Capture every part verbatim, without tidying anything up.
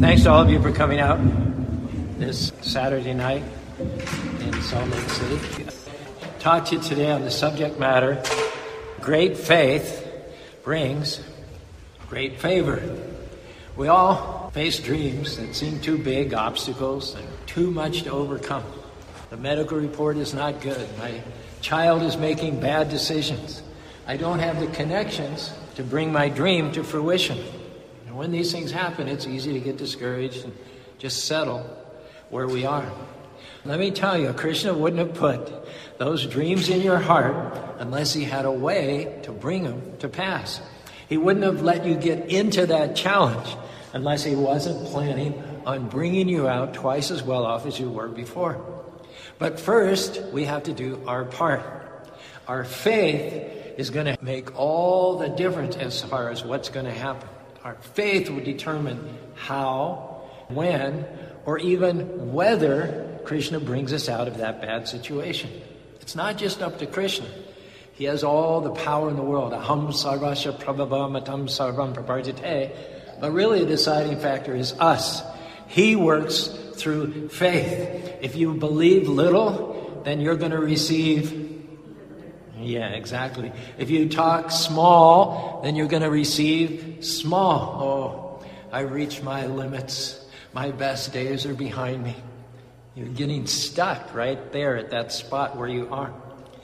Thanks to all of you for coming out this Saturday night in Salt Lake City. Talk to you today on the subject matter, great faith brings great favor. We all face dreams that seem too big, obstacles, and too much to overcome. The medical report is not good. My child is making bad decisions. I don't have the connections to bring my dream to fruition. And when these things happen, it's easy to get discouraged and just settle where we are. Let me tell you, Krishna wouldn't have put those dreams in your heart unless he had a way to bring them to pass. He wouldn't have let you get into that challenge unless he wasn't planning on bringing you out twice as well off as you were before. But first, we have to do our part. Our faith is going to make all the difference as far as what's going to happen. Our faith will determine how, when, or even whether Krishna brings us out of that bad situation. It's not just up to Krishna. He has all the power in the world. Aham sarvasya prabhavam atam sarvam praparjate. But really the deciding factor is us. He works through faith. If you believe little, then you're going to receive. Yeah, exactly. If you talk small, then you're going to receive small. Oh, I reached my limits. My best days are behind me. You're getting stuck right there at that spot where you are.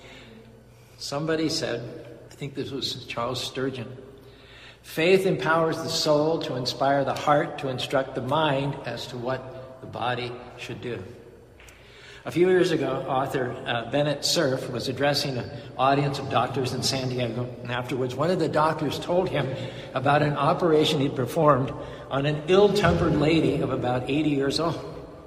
Somebody said, I think this was Charles Sturgeon, faith empowers the soul to inspire the heart, to instruct the mind as to what the body should do. A few years ago, author uh, Bennett Cerf was addressing an audience of doctors in San Diego, and afterwards one of the doctors told him about an operation he'd performed on an ill-tempered lady of about eighty years old.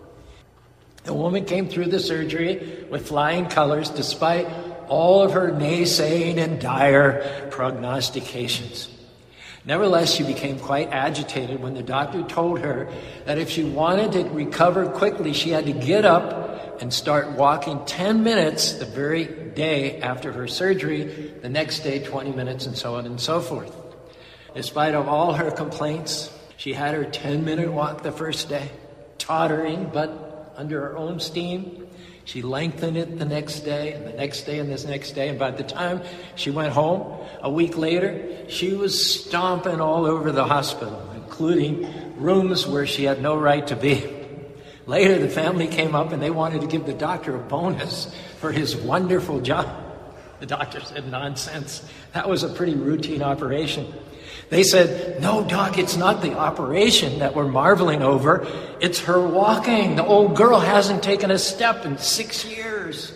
The woman came through the surgery with flying colors despite all of her naysaying and dire prognostications. Nevertheless, she became quite agitated when the doctor told her that if she wanted to recover quickly, she had to get up and start walking ten minutes the very day after her surgery, the next day twenty minutes, and so on and so forth. In spite of all her complaints, she had her ten-minute walk the first day, tottering but under her own steam. She lengthened it the next day, and the next day, and this next day. And by the time she went home, a week later, she was stomping all over the hospital, including rooms where she had no right to be. Later, the family came up, and they wanted to give the doctor a bonus for his wonderful job. The doctor said, nonsense. That was a pretty routine operation. They said, no, doc, it's not the operation that we're marveling over. It's her walking. The old girl hasn't taken a step in six years.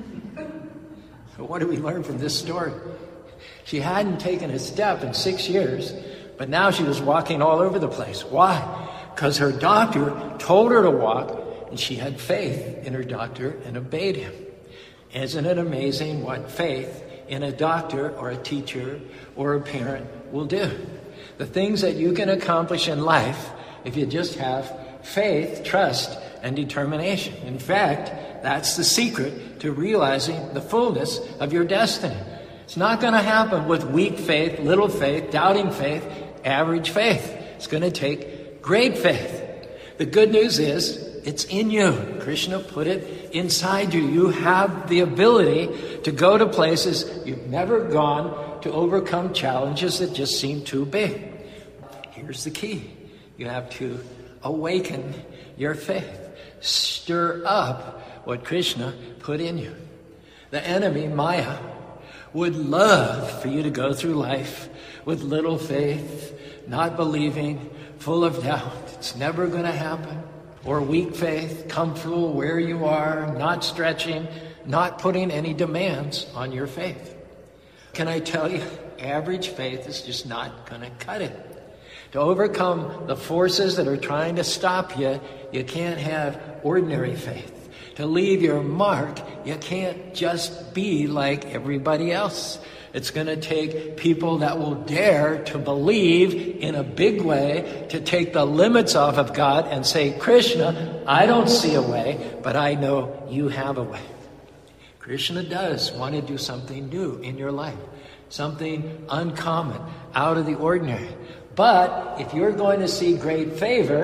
So what do we learn from this story? She hadn't taken a step in six years, but now she was walking all over the place. Why? Because her doctor told her to walk, and she had faith in her doctor and obeyed him. Isn't it amazing what faith in a doctor or a teacher or a parent will do? The things that you can accomplish in life if you just have faith, trust, and determination. In fact, that's the secret to realizing the fullness of your destiny. It's not going to happen with weak faith, little faith, doubting faith, average faith. It's going to take great faith. The good news is it's in you. Krishna put it inside you. You have the ability to go to places you've never gone, to overcome challenges that just seem too big. Here's the key. You have to awaken your faith. Stir up what Krishna put in you. The enemy, Maya, would love for you to go through life with little faith, not believing, full of doubt. It's never going to happen. Or weak faith, comfortable where you are, not stretching, not putting any demands on your faith. Can I tell you, average faith is just not going to cut it. To overcome the forces that are trying to stop you, you can't have ordinary faith. To leave your mark, you can't just be like everybody else. It's going to take people that will dare to believe in a big way, to take the limits off of God and say, Krishna, I don't see a way, but I know you have a way. Krishna does want to do something new in your life, something uncommon, out of the ordinary. But if you're going to see great favor,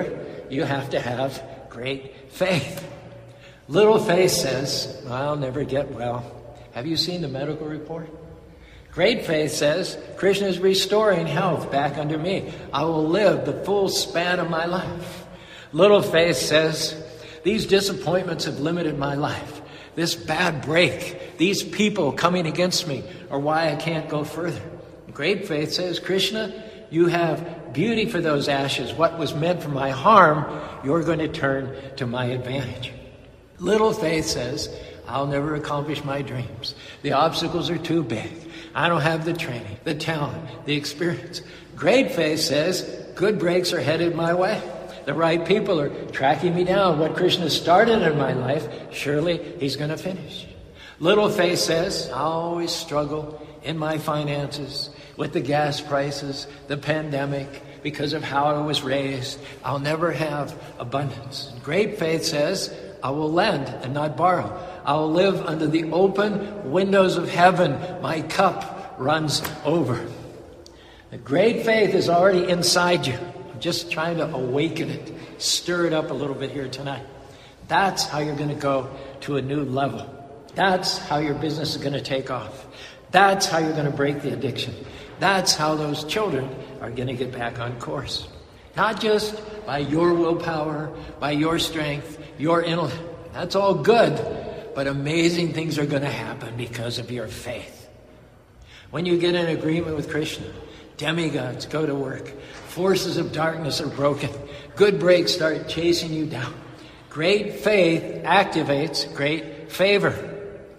you have to have great faith. Little faith says, I'll never get well. Have you seen the medical report? Great faith says, Krishna is restoring health back under me. I will live the full span of my life. Little faith says, these disappointments have limited my life. This bad break, these people coming against me are why I can't go further. Great faith says, Krishna, you have beauty for those ashes. What was meant for my harm, you're going to turn to my advantage. Little faith says, I'll never accomplish my dreams. The obstacles are too big. I don't have the training, the talent, the experience. Great faith says, good breaks are headed my way. The right people are tracking me down. What Krishna started in my life, surely he's going to finish. Little faith says, I'll always struggle in my finances with the gas prices, the pandemic, because of how I was raised. I'll never have abundance. Great faith says, I will lend and not borrow. I will live under the open windows of heaven. My cup runs over. The great faith is already inside you. I'm just trying to awaken it, stir it up a little bit here tonight. That's how you're going to go to a new level. That's how your business is going to take off. That's how you're going to break the addiction. That's how those children are going to get back on course. Not just by your willpower, by your strength, your intellect. That's all good, but amazing things are going to happen because of your faith. When you get in agreement with Krishna, demigods go to work. Forces of darkness are broken. Good breaks start chasing you down. Great faith activates great favor.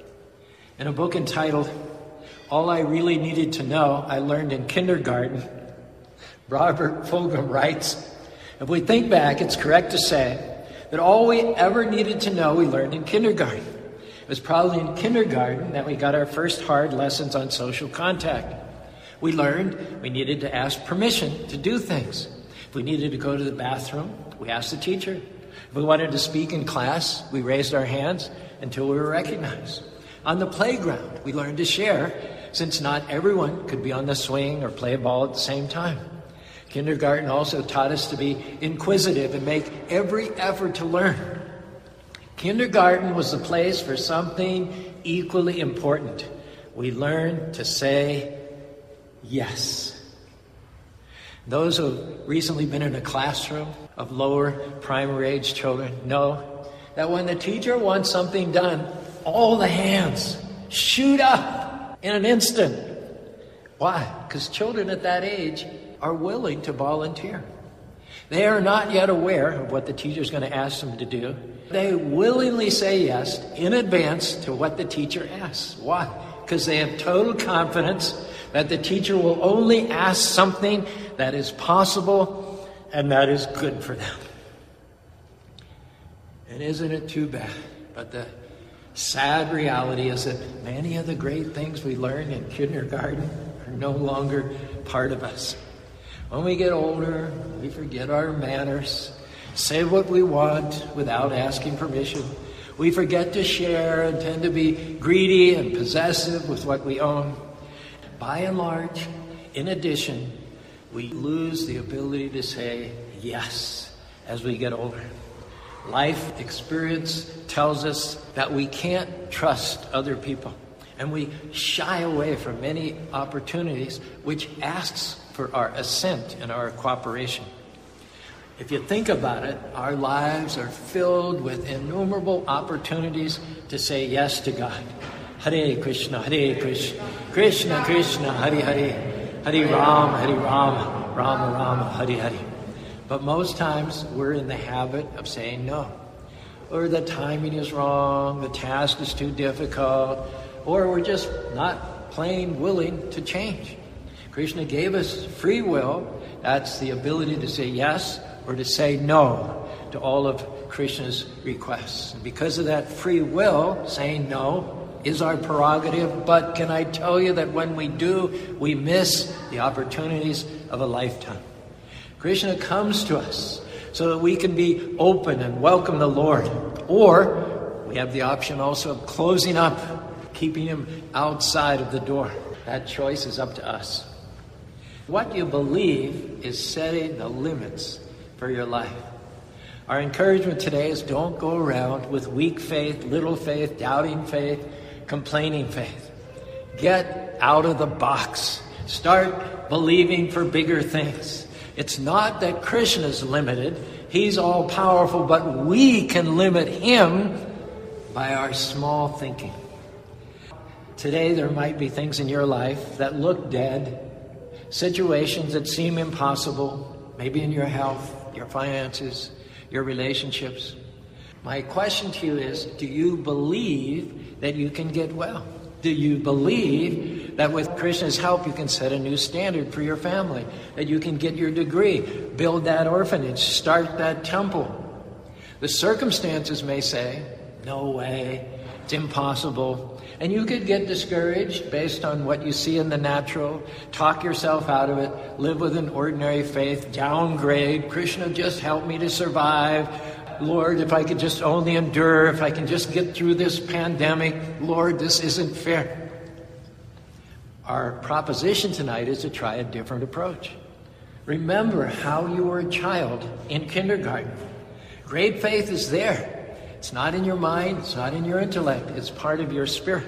In a book entitled, All I Really Needed to Know, I Learned in Kindergarten, Robert Fulghum writes, if we think back, it's correct to say that all we ever needed to know we learned in kindergarten. It was probably in kindergarten that we got our first hard lessons on social contact. We learned we needed to ask permission to do things. If we needed to go to the bathroom, we asked the teacher. If we wanted to speak in class, we raised our hands until we were recognized. On the playground, we learned to share, since not everyone could be on the swing or play a ball at the same time. Kindergarten also taught us to be inquisitive and make every effort to learn. Kindergarten was the place for something equally important. We learned to say yes. Those who have recently been in a classroom of lower primary age children know that when the teacher wants something done, all the hands shoot up in an instant. Why? Because children at that age are willing to volunteer. They are not yet aware of what the teacher is going to ask them to do. They willingly say yes in advance to what the teacher asks. Why? Because they have total confidence that the teacher will only ask something that is possible and that is good for them. And isn't it too bad? But the sad reality is that many of the great things we learned in kindergarten are no longer part of us. When we get older, we forget our manners, say what we want without asking permission. We forget to share and tend to be greedy and possessive with what we own. By and large, in addition, we lose the ability to say yes as we get older. Life experience tells us that we can't trust other people, and we shy away from many opportunities which asks for our assent and our cooperation. If you think about it, our lives are filled with innumerable opportunities to say yes to God. Hare Krishna, Hare Krishna, Krishna Krishna, Hare Hare, Hare Rama, Hare Rama, Rama Rama, Hare Hare. But most times we're in the habit of saying no. Or the timing is wrong, the task is too difficult, or we're just not plain willing to change. Krishna gave us free will. That's the ability to say yes or to say no to all of Krishna's requests. And because of that free will, saying no is our prerogative. But can I tell you that when we do, we miss the opportunities of a lifetime. Krishna comes to us so that we can be open and welcome the Lord. Or we have the option also of closing up, keeping him outside of the door. That choice is up to us. What you believe is setting the limits for your life. Our encouragement today is don't go around with weak faith, little faith, doubting faith, complaining faith. Get out of the box. Start believing for bigger things. It's not that Krishna is limited. He's all powerful, but we can limit him by our small thinking. Today there might be things in your life that look dead, situations that seem impossible, maybe in your health, your finances, your relationships. My question to you is, do you believe that you can get well? Do you believe that with Krishna's help you can set a new standard for your family, that you can get your degree, build that orphanage, start that temple? The circumstances may say, no way, it's impossible. And you could get discouraged based on what you see in the natural, talk yourself out of it, live with an ordinary faith, downgrade, Krishna, just help me to survive. Lord, if I could just only endure, if I can just get through this pandemic, Lord, this isn't fair. Our proposition tonight is to try a different approach. Remember how you were a child in kindergarten. Great faith is there. It's not in your mind, it's not in your intellect, it's part of your spirit.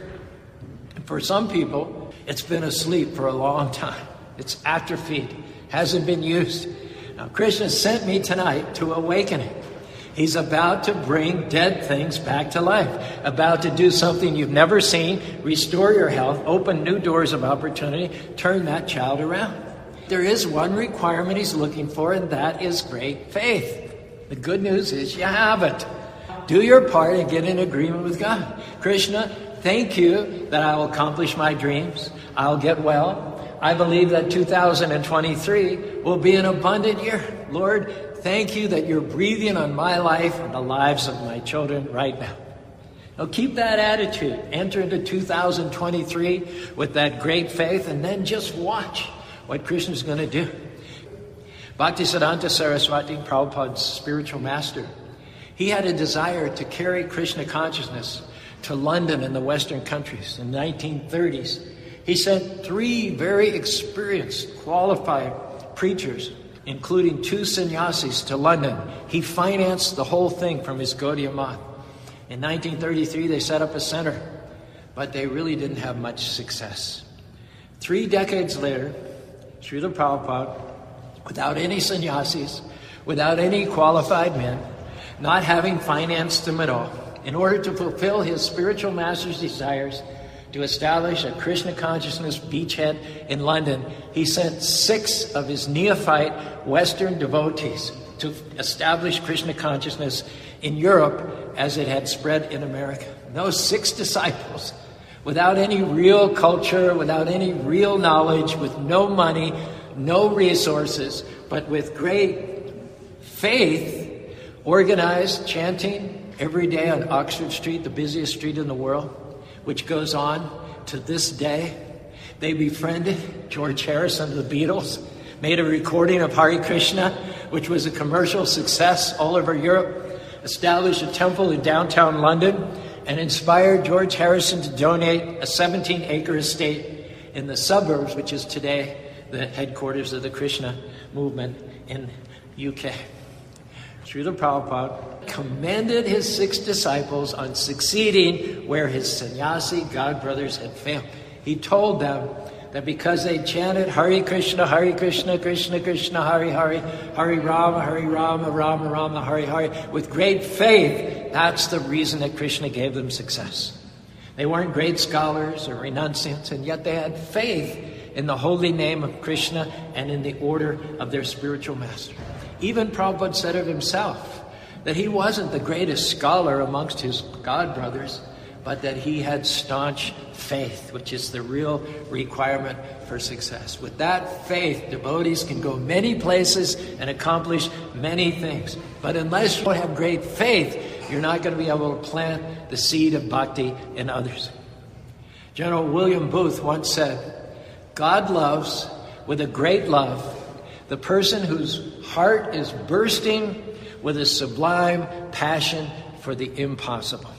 And for some people, it's been asleep for a long time. It's atrophied, hasn't been used. Now, Krishna sent me tonight to awaken it. He's about to bring dead things back to life, about to do something you've never seen, restore your health, open new doors of opportunity, turn that child around. There is one requirement he's looking for, and that is great faith. The good news is you have it. Do your part and get in agreement with God. Krishna, thank you that I will accomplish my dreams. I'll get well. I believe that two thousand twenty-three will be an abundant year. Lord, thank you that you're breathing on my life and the lives of my children right now. Now keep that attitude. Enter into two thousand twenty-three with that great faith, and then just watch what Krishna's going to do. Bhaktisiddhanta Saraswati, Prabhupada's spiritual master, he had a desire to carry Krishna consciousness to London and the Western countries. In the nineteen thirties, he sent three very experienced, qualified preachers, including two sannyasis, to London. He financed the whole thing from his Gaudiya Math. In nineteen thirty-three, they set up a center, but they really didn't have much success. Three decades later, Srila Prabhupada, without any sannyasis, without any qualified men, not having financed them at all, in order to fulfill his spiritual master's desires to establish a Krishna consciousness beachhead in London, he sent six of his neophyte Western devotees to establish Krishna consciousness in Europe as it had spread in America. Those six disciples, without any real culture, without any real knowledge, with no money, no resources, but with great faith, organized chanting every day on Oxford Street, the busiest street in the world, which goes on to this day. They befriended George Harrison of the Beatles, made a recording of Hare Krishna, which was a commercial success all over Europe, established a temple in downtown London, and inspired George Harrison to donate a seventeen-acre estate in the suburbs, which is today the headquarters of the Krishna movement in U K. Srila Prabhupada commended his six disciples on succeeding where his sannyasi godbrothers had failed. He told them that because they chanted Hare Krishna, Hare Krishna, Krishna Krishna, Hare Hare, Hare Rama, Hare Rama, Rama Rama, Hare Hare, with great faith, that's the reason that Krishna gave them success. They weren't great scholars or renunciants, and yet they had faith in the holy name of Krishna and in the order of their spiritual master. Even Prabhupada said of himself that he wasn't the greatest scholar amongst his godbrothers, but that he had staunch faith, which is the real requirement for success. With that faith, devotees can go many places and accomplish many things. But unless you have great faith, you're not going to be able to plant the seed of bhakti in others. General William Booth once said, God loves with a great love the person whose heart is bursting with a sublime passion for the impossible.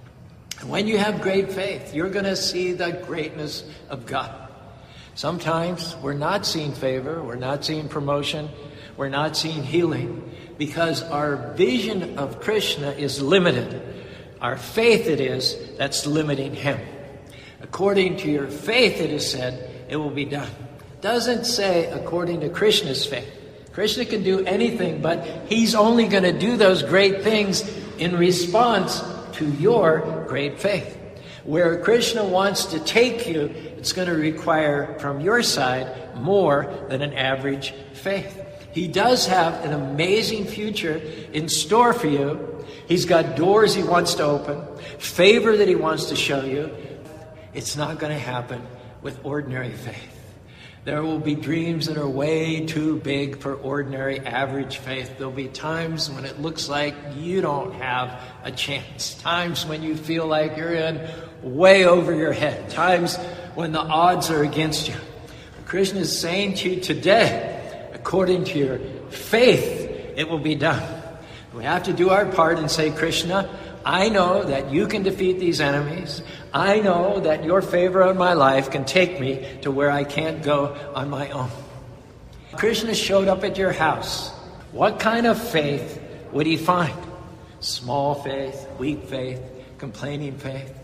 And when you have great faith, you're going to see the greatness of God. Sometimes we're not seeing favor, we're not seeing promotion, we're not seeing healing because our vision of Krishna is limited. Our faith it is that's limiting him. According to your faith, it is said, it will be done. It doesn't say according to Krishna's faith. Krishna can do anything, but he's only going to do those great things in response to your great faith. Where Krishna wants to take you, it's going to require from your side more than an average faith. He does have an amazing future in store for you. He's got doors he wants to open, favor that he wants to show you. It's not going to happen with ordinary faith. There will be dreams that are way too big for ordinary, average faith. There'll be times when it looks like you don't have a chance. Times when you feel like you're in way over your head. Times when the odds are against you. Krishna is saying to you today, according to your faith, it will be done. We have to do our part and say, Krishna, I know that you can defeat these enemies. I know that your favor on my life can take me to where I can't go on my own. Krishna showed up at your house. What kind of faith would he find? Small faith, weak faith, complaining faith.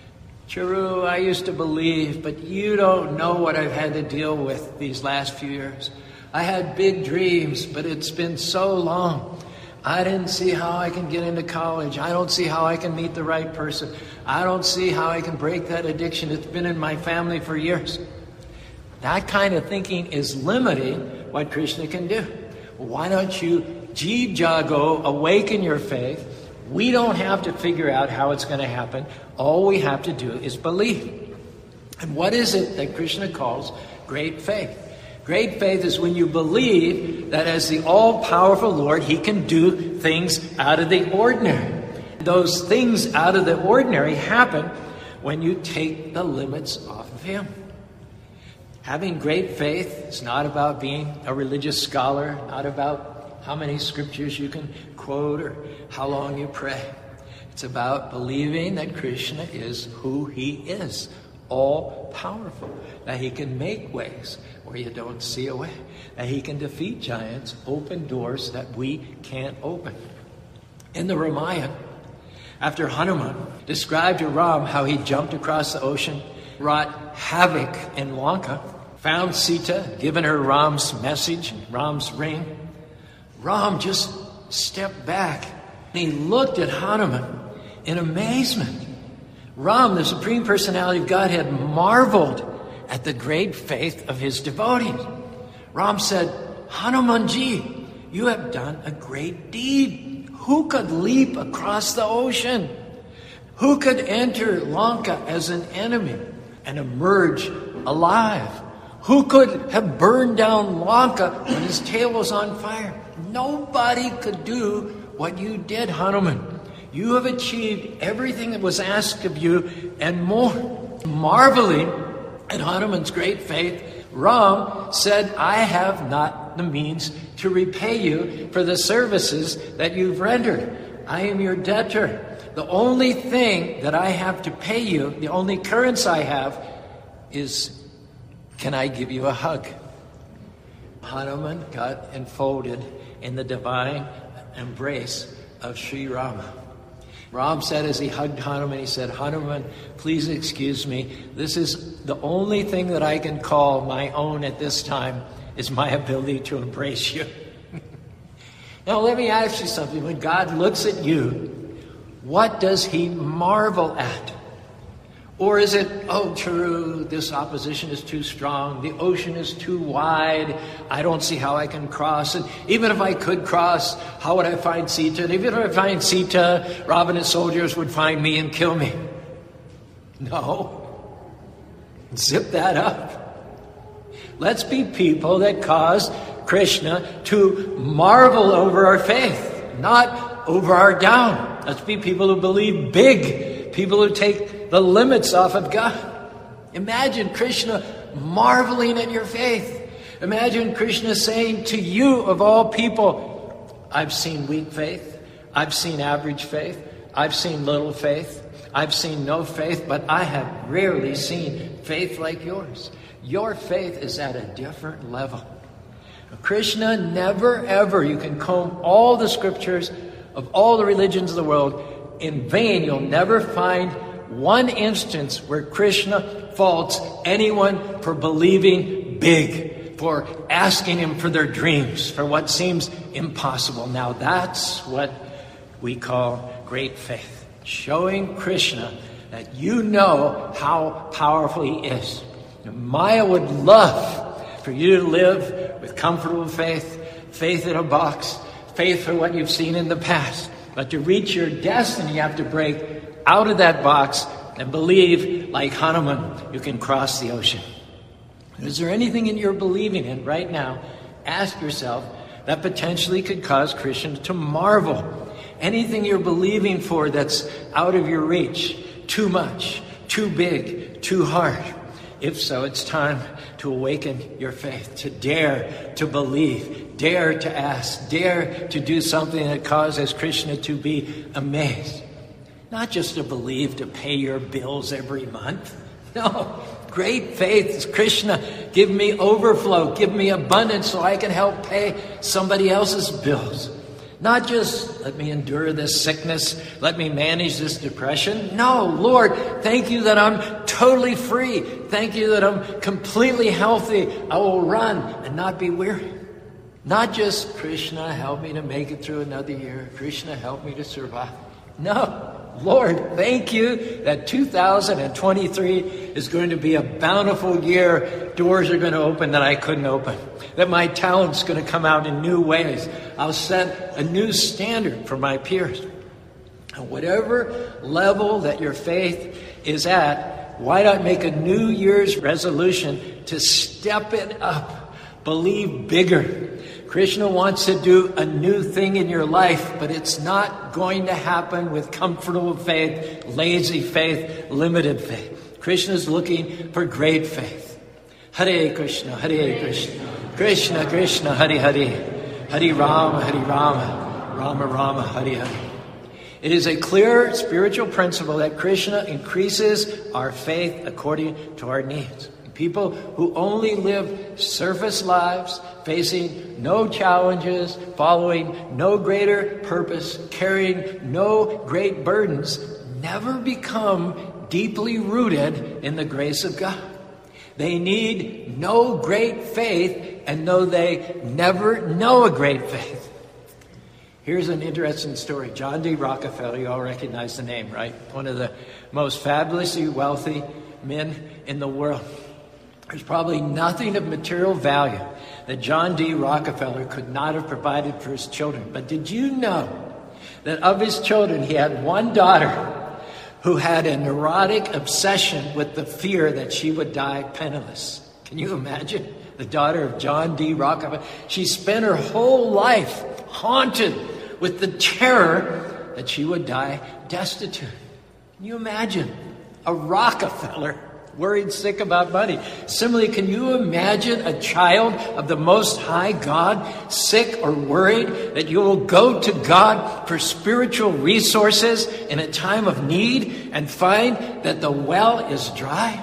Charu, I used to believe, but you don't know what I've had to deal with these last few years. I had big dreams, but it's been so long. I didn't see how I can get into college. I don't see how I can meet the right person. I don't see how I can break that addiction. It's been in my family for years. That kind of thinking is limiting what Krishna can do. Why don't you, Jeev Jago, awaken your faith? We don't have to figure out how it's going to happen. All we have to do is believe. And what is it that Krishna calls great faith? Great faith is when you believe that as the all-powerful Lord, he can do things out of the ordinary. Those things out of the ordinary happen when you take the limits off of him. Having great faith is not about being a religious scholar, not about how many scriptures you can quote or how long you pray. It's about believing that Krishna is who he is, all-powerful, that he can make ways where you don't see a way, that he can defeat giants, open doors that we can't open. In the Ramayana, after Hanuman described to Ram how he jumped across the ocean, wrought havoc in Lanka, found Sita, given her Ram's message, Ram's ring, Ram just stepped back and he looked at Hanuman in amazement. Ram, the Supreme Personality of Godhead, marveled at the great faith of his devotees. Ram said, Hanumanji, you have done a great deed. Who could leap across the ocean? Who could enter Lanka as an enemy and emerge alive? Who could have burned down Lanka when his tail was on fire? Nobody could do what you did, Hanuman. You have achieved everything that was asked of you and more. Marveling at Hanuman's great faith, Ram said, I have not the means to repay you for the services that you've rendered. I am your debtor. The only thing that I have to pay you, the only currency I have, is, can I give you a hug? Hanuman got enfolded in the divine embrace of Sri Rama. Ram said as he hugged Hanuman, he said, Hanuman, please excuse me. This is the only thing that I can call my own at this time is my ability to embrace you. Now let me ask you something. When God looks at you, what does he marvel at? Or is it, oh, true, this opposition is too strong. The ocean is too wide. I don't see how I can cross. And even if I could cross, how would I find Sita? And even if I find Sita, Ravana's soldiers would find me and kill me. No. Zip that up. Let's be people that cause Krishna to marvel over our faith, not over our down. Let's be people who believe big, people who take the limits off of God. Imagine Krishna marveling at your faith. Imagine Krishna saying to you, of all people, I've seen weak faith. I've seen average faith. I've seen little faith. I've seen no faith, but I have rarely seen faith like yours. Your faith is at a different level. Krishna never ever, you can comb all the scriptures of all the religions of the world, in vain you'll never find one instance where Krishna faults anyone for believing big, for asking him for their dreams, for what seems impossible. Now that's what we call great faith. Showing Krishna that you know how powerful he is. Maya would love for you to live with comfortable faith, faith in a box, faith for what you've seen in the past. But to reach your destiny, you have to break out of that box and believe, like Hanuman, you can cross the ocean. Is there anything in you're believing in right now, ask yourself, that potentially could cause Christians to marvel? Anything you're believing for that's out of your reach, too much, too big, too hard? If so, it's time to awaken your faith, to dare to believe, dare to ask, dare to do something that causes Krishna to be amazed. Not just to believe to pay your bills every month. No, great faith is Krishna, give me overflow, give me abundance so I can help pay somebody else's bills. Not just let me endure this sickness, let me manage this depression. No, Lord, thank you that I'm totally free. Thank you that I'm completely healthy. I will run and not be weary. Not just, Krishna, help me to make it through another year. Krishna, help me to survive. No, Lord, thank you that two thousand twenty-three is going to be a bountiful year. Doors are going to open that I couldn't open. That my talent's going to come out in new ways. I'll set a new standard for my peers. And whatever level that your faith is at, why not make a New Year's resolution to step it up? Believe bigger. Krishna wants to do a new thing in your life, but it's not going to happen with comfortable faith, lazy faith, limited faith. Krishna's looking for great faith. Hare Krishna, Hare Krishna, Krishna Krishna, Hare Hare, Hare Rama, Hare Rama, Rama Rama, Hare Hare. It is a clear spiritual principle that Krishna increases our faith according to our needs. People who only live surface lives, facing no challenges, following no greater purpose, carrying no great burdens, never become deeply rooted in the grace of God. They need no great faith and know they never know a great faith. Here's an interesting story. John D. Rockefeller, you all recognize the name, right? One of the most fabulously wealthy men in the world. There's probably nothing of material value that John D. Rockefeller could not have provided for his children. But did you know that of his children, he had one daughter who had a neurotic obsession with the fear that she would die penniless? Can you imagine? The daughter of John D. Rockefeller. She spent her whole life haunted with the terror that she would die destitute. Can you imagine a Rockefeller worried sick about money? Similarly, can you imagine a child of the Most High God sick or worried that you will go to God for spiritual resources in a time of need and find that the well is dry?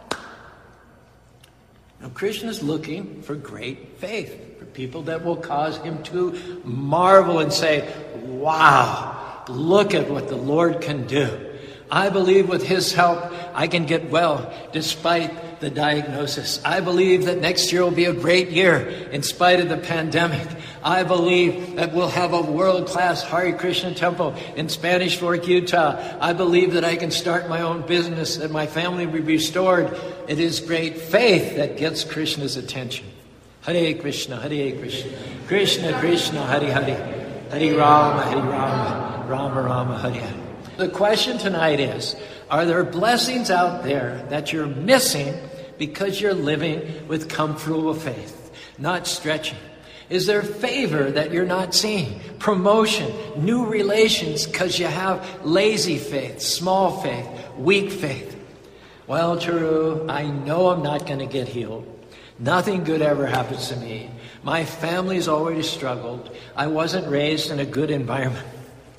Now, Krishna is looking for great faith, for people that will cause him to marvel and say, wow, look at what the Lord can do. I believe with his help, I can get well despite the diagnosis. I believe that next year will be a great year in spite of the pandemic. I believe that we'll have a world-class Hare Krishna temple in Spanish Fork, Utah. I believe that I can start my own business, that my family will be restored. It is great faith that gets Krishna's attention. Hare Krishna, Hare Krishna, Krishna Krishna, Hare Hare, Hare Rama, Hare Rama, Rama Rama, Hare Hare. The question tonight is, are there blessings out there that you're missing because you're living with comfortable faith, not stretching? Is there favor that you're not seeing? Promotion, new relations because you have lazy faith, small faith, weak faith? Well, Charu, I know I'm not going to get healed. Nothing good ever happens to me. My family's already struggled. I wasn't raised in a good environment.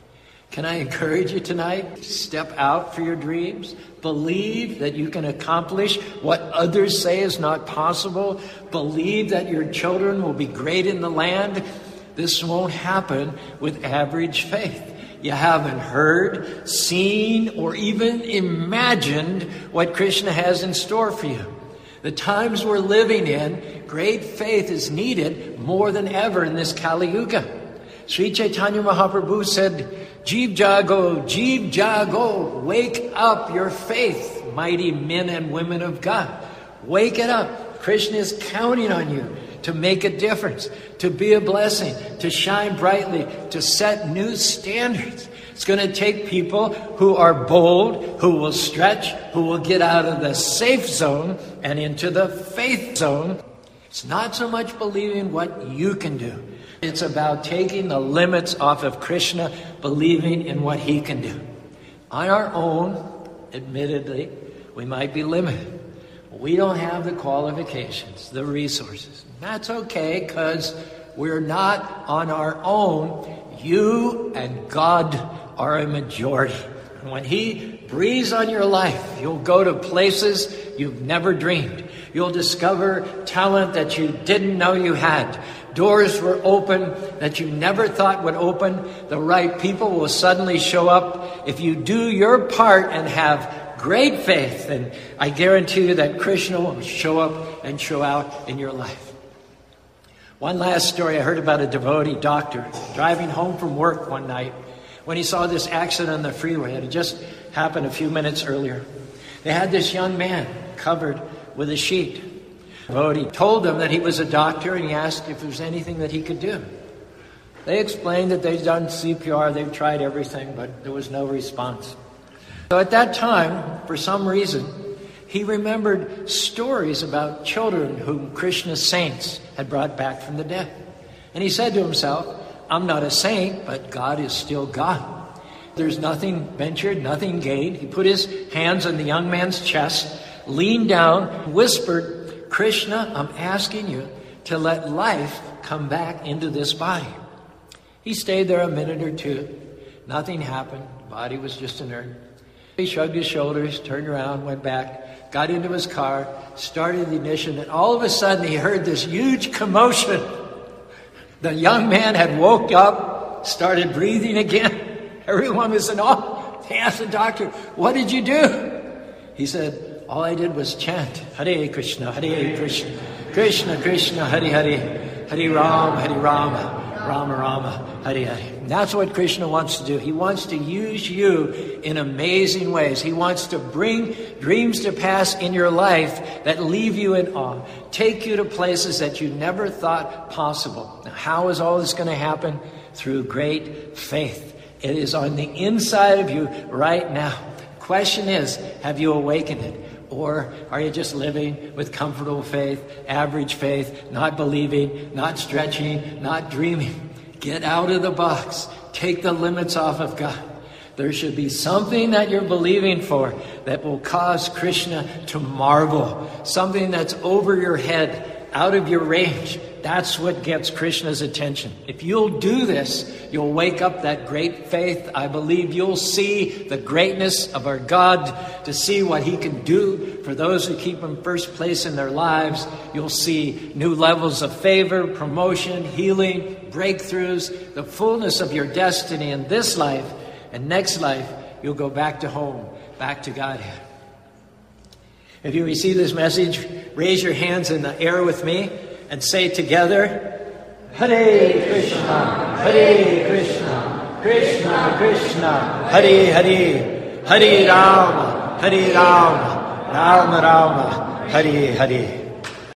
Can I encourage you tonight? Step out for your dreams. Believe that you can accomplish what others say is not possible. Believe that your children will be great in the land. This won't happen with average faith. You haven't heard, seen, or even imagined what Krishna has in store for you. The times we're living in, great faith is needed more than ever in this Kali Yuga. Sri Chaitanya Mahaprabhu said, Jeev Jago, Jeev Jago, wake up your faith, mighty men and women of God. Wake it up. Krishna is counting on you to make a difference, to be a blessing, to shine brightly, to set new standards. It's going to take people who are bold, who will stretch, who will get out of the safe zone and into the faith zone. It's not so much believing what you can do. It's about taking the limits off of Krishna, believing in what he can do. On our own, admittedly, we might be limited. We don't have the qualifications, the resources. That's okay, because we're not on our own. You and God are a majority. And when he breathes on your life, you'll go to places you've never dreamed. You'll discover talent that you didn't know you had. Doors were open that you never thought would open. The right people will suddenly show up. If you do your part and have great faith, then I guarantee you that Krishna will show up and show out in your life. One last story. I heard about a devotee doctor driving home from work one night when he saw this accident on the freeway. It had just happened a few minutes earlier. They had this young man covered with a sheet. The devotee told him that he was a doctor, and he asked if there was anything that he could do. They explained that they'd done C P R, they've tried everything, but there was no response. So at that time, for some reason, he remembered stories about children whom Krishna's saints had brought back from the dead. And he said to himself, I'm not a saint, but God is still God. There's nothing ventured, nothing gained. He put his hands on the young man's chest, leaned down, whispered, Krishna, I'm asking you to let life come back into this body. He stayed there a minute or two. Nothing happened. The body was just inert. He shrugged his shoulders, turned around, went back, got into his car, started the ignition, and all of a sudden he heard this huge commotion. The young man had woke up, started breathing again. Everyone was in awe. They asked the doctor, what did you do? He said, all I did was chant, Hare Krishna, Hare Krishna, Krishna Krishna, Hare Hare, Hare Ram, Hare Rama, Rama Rama, Hare Hare. And that's what Krishna wants to do. He wants to use you in amazing ways. He wants to bring dreams to pass in your life that leave you in awe. Take you to places that you never thought possible. Now, how is all this going to happen? Through great faith. It is on the inside of you right now. Question is, have you awakened it? Or are you just living with comfortable faith, average faith, not believing, not stretching, not dreaming? Get out of the box. Take the limits off of God. There should be something that you're believing for that will cause Krishna to marvel. Something that's over your head, out of your range. That's what gets Krishna's attention. If you'll do this, you'll wake up that great faith. I believe you'll see the greatness of our God, to see what he can do for those who keep him first place in their lives. You'll see new levels of favor, promotion, healing, breakthroughs, the fullness of your destiny in this life. And next life, you'll go back to home, back to Godhead. If you receive this message, raise your hands in the air with me and say together, Hare Krishna, Hare Krishna, Krishna Krishna, Hare Hare, Hare Rama, Hare Rama, Rama Rama, Hare Hare.